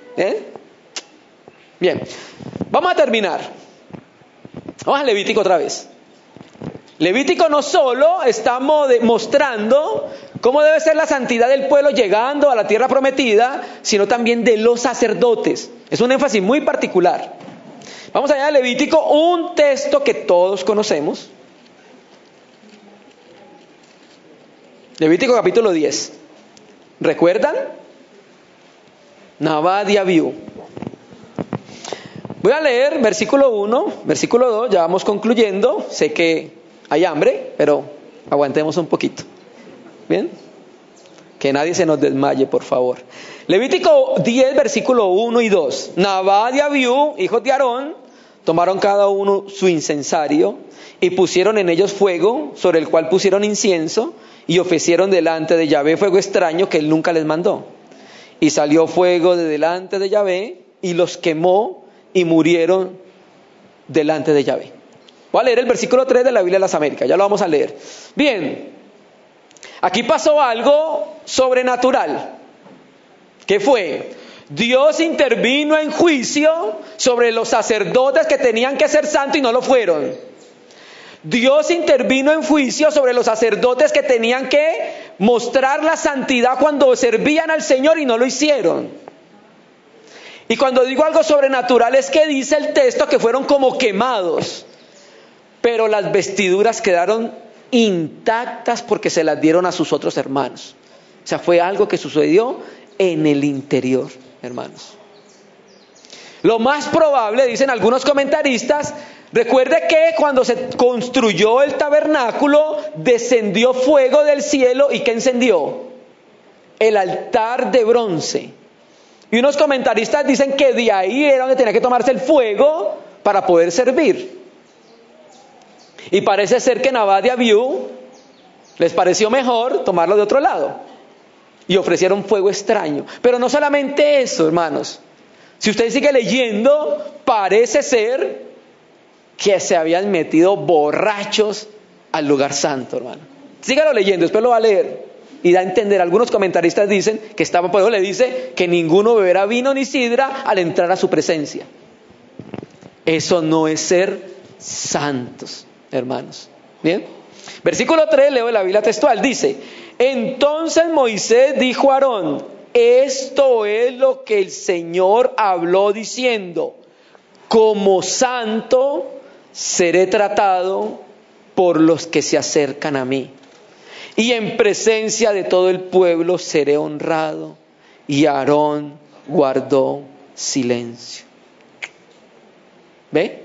Bien, vamos a terminar. Vamos a Levítico otra vez. Levítico no solo está mostrando cómo debe ser la santidad del pueblo llegando a la tierra prometida, sino también de los sacerdotes. Es un énfasis muy particular. Vamos allá a Levítico, un texto que todos conocemos. Levítico capítulo 10. ¿Recuerdan? Nabad y Abiú. Voy a leer versículo 1, versículo 2, ya vamos concluyendo. Sé que hay hambre, pero aguantemos un poquito. ¿Bien? Que nadie se nos desmaye, por favor. Levítico 10, versículo 1 y 2. Nabad y Abiú, hijos de Aarón, tomaron cada uno su incensario y pusieron en ellos fuego, sobre el cual pusieron incienso, y ofrecieron delante de Yahvé fuego extraño que él nunca les mandó. Y salió fuego de delante de Yahvé y los quemó y murieron delante de Yahvé. Voy a leer el versículo 3 de la Biblia de las Américas, ya lo vamos a leer. Bien, aquí pasó algo sobrenatural. ¿Qué fue? Dios intervino en juicio sobre los sacerdotes que tenían que ser santos y no lo fueron. Dios intervino en juicio sobre los sacerdotes que tenían que mostrar la santidad cuando servían al Señor y no lo hicieron. Y cuando digo algo sobrenatural es que dice el texto que fueron como quemados, pero las vestiduras quedaron intactas porque se las dieron a sus otros hermanos. O sea, fue algo que sucedió en el interior, hermanos. Lo más probable, dicen algunos comentaristas, recuerde que cuando se construyó el tabernáculo, descendió fuego del cielo y ¿qué encendió? El altar de bronce. Y unos comentaristas dicen que de ahí era donde tenía que tomarse el fuego para poder servir. Y parece ser que Nabad y Abiú les pareció mejor tomarlo de otro lado. Y ofrecieron fuego extraño. Pero no solamente eso, hermanos. Si usted sigue leyendo, parece ser que se habían metido borrachos al lugar santo, hermano. Sígalo leyendo, después lo va a leer. y da a entender, algunos comentaristas dicen que estaba, por eso le dice que ninguno beberá vino ni sidra al entrar a su presencia. Eso no es ser santos, hermanos. Bien. Versículo 3, leo de la Biblia textual, dice: entonces Moisés dijo a Aarón: esto es lo que el Señor habló diciendo: como santo seré tratado por los que se acercan a mí, y en presencia de todo el pueblo seré honrado. Y Aarón guardó silencio. ¿Ve?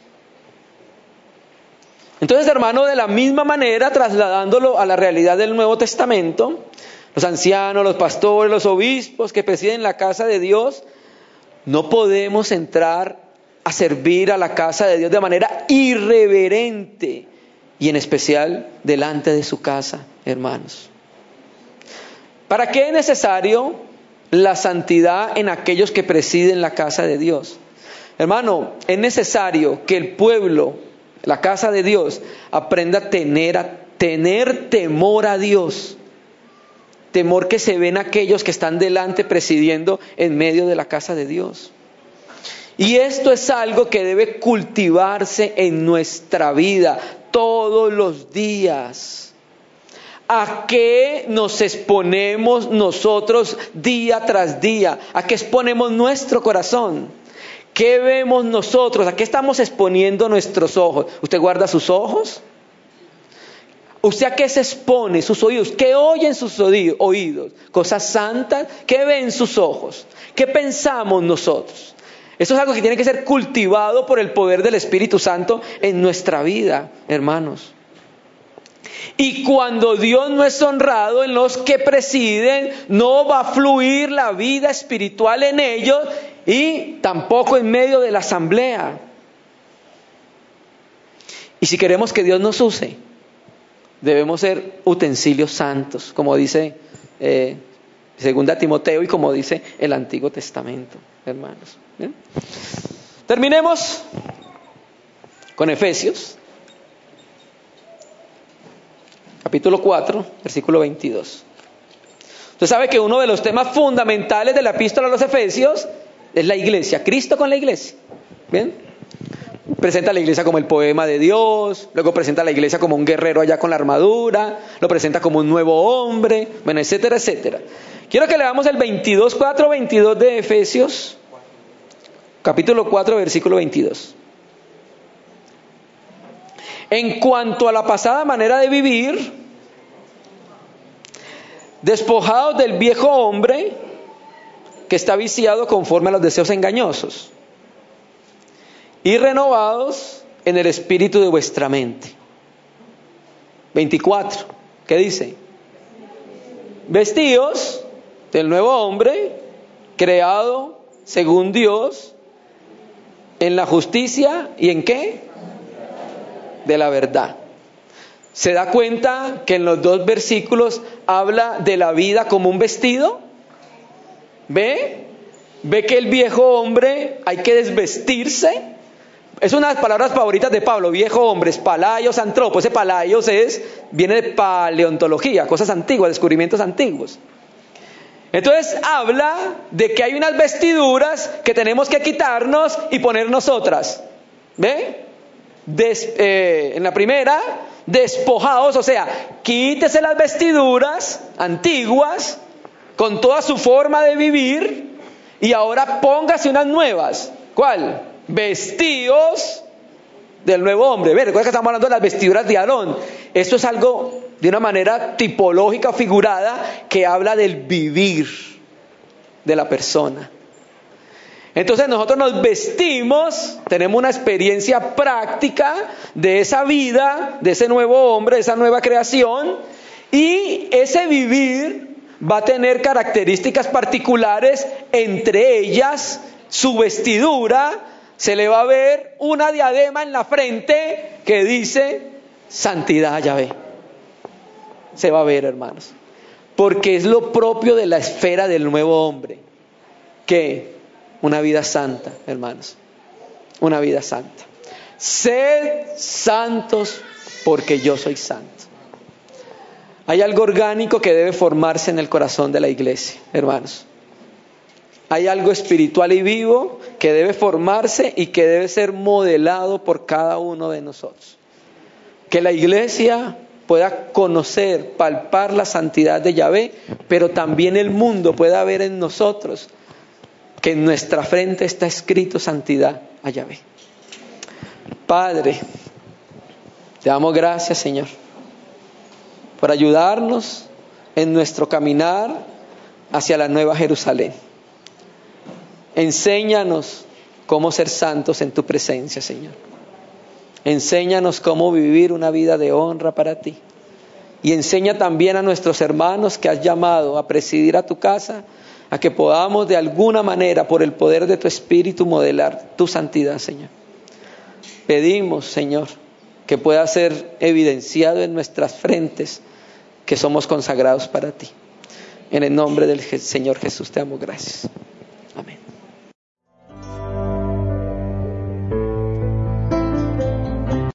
Entonces, hermano, de la misma manera, trasladándolo a la realidad del Nuevo Testamento, los ancianos, los pastores, los obispos que presiden la casa de Dios, no podemos entrar a servir a la casa de Dios de manera irreverente, y en especial delante de su casa, hermanos. ¿Para qué es necesario la santidad en aquellos que presiden la casa de Dios? Hermano, es necesario que el pueblo, la casa de Dios, aprenda a tener temor a Dios. Temor que se ven aquellos que están delante presidiendo en medio de la casa de Dios. Y esto es algo que debe cultivarse en nuestra vida todos los días. ¿A qué nos exponemos nosotros día tras día? ¿A qué exponemos nuestro corazón? ¿Qué vemos nosotros? ¿A qué estamos exponiendo nuestros ojos? ¿Usted guarda sus ojos? ¿Usted a qué se expone sus oídos? ¿Qué oye en sus oídos? ¿Cosas santas? ¿Qué ven sus ojos? ¿Qué pensamos nosotros? Eso es algo que tiene que ser cultivado por el poder del Espíritu Santo en nuestra vida, hermanos. Y cuando Dios no es honrado en los que presiden, no va a fluir la vida espiritual en ellos y tampoco en medio de la asamblea. Y si queremos que Dios nos use, debemos ser utensilios santos, como dice 2 Timoteo y como dice el Antiguo Testamento, hermanos. ¿Bien? Terminemos con Efesios, capítulo 4, versículo 22. Usted sabe que uno de los temas fundamentales de la epístola a los Efesios es la iglesia, Cristo con la iglesia. ¿Bien? Presenta a la iglesia como el poema de Dios, luego presenta a la iglesia como un guerrero allá con la armadura, lo presenta como un nuevo hombre, bueno, etcétera, etcétera. Quiero que leamos el 22 de Efesios, capítulo 4, versículo 22. En cuanto a la pasada manera de vivir, despojados del viejo hombre que está viciado conforme a los deseos engañosos, y renovados en el espíritu de vuestra mente. 24, ¿qué dice? Vestíos del nuevo hombre, creado según Dios, en la justicia y en ¿qué? De la verdad. ¿Se da cuenta que en los dos versículos habla de la vida como un vestido? ¿Ve? ¿Ve que el viejo hombre hay que desvestirse? Es una de las palabras favoritas de Pablo, viejo hombre, es palaios, antropo. Ese palaios viene de paleontología, cosas antiguas, descubrimientos antiguos. Entonces habla de que hay unas vestiduras que tenemos que quitarnos y ponernos otras. ¿Ve? En la primera, despojados, o sea, quítese las vestiduras antiguas con toda su forma de vivir y ahora póngase unas nuevas. ¿Cuál? Vestíos del nuevo hombre. Recuerda que estamos hablando de las vestiduras de Aarón. Esto es algo de una manera tipológica o figurada que habla del vivir de la persona. Entonces nosotros nos vestimos, tenemos una experiencia práctica de esa vida, de ese nuevo hombre, de esa nueva creación, y ese vivir va a tener características particulares, entre ellas su vestidura. Se le va a ver una diadema en la frente que dice santidad, Yahvé. Se va a ver, hermanos. Porque es lo propio de la esfera del nuevo hombre. ¿Qué? Una vida santa, hermanos. Una vida santa. Sed santos porque yo soy santo. Hay algo orgánico que debe formarse en el corazón de la iglesia, hermanos. Hay algo espiritual y vivo que debe formarse y que debe ser modelado por cada uno de nosotros. Que la iglesia pueda conocer, palpar la santidad de Yahvé, pero también el mundo pueda ver en nosotros que en nuestra frente está escrito santidad a Yahvé. Padre, te damos gracias, Señor, por ayudarnos en nuestro caminar hacia la Nueva Jerusalén. Enséñanos cómo ser santos en tu presencia, Señor. Enséñanos cómo vivir una vida de honra para ti. Y enseña también a nuestros hermanos que has llamado a presidir a tu casa, a que podamos de alguna manera, por el poder de tu Espíritu, modelar tu santidad, Señor. Pedimos, Señor, que pueda ser evidenciado en nuestras frentes que somos consagrados para ti. En el nombre del Señor Jesús te damos gracias. Amén.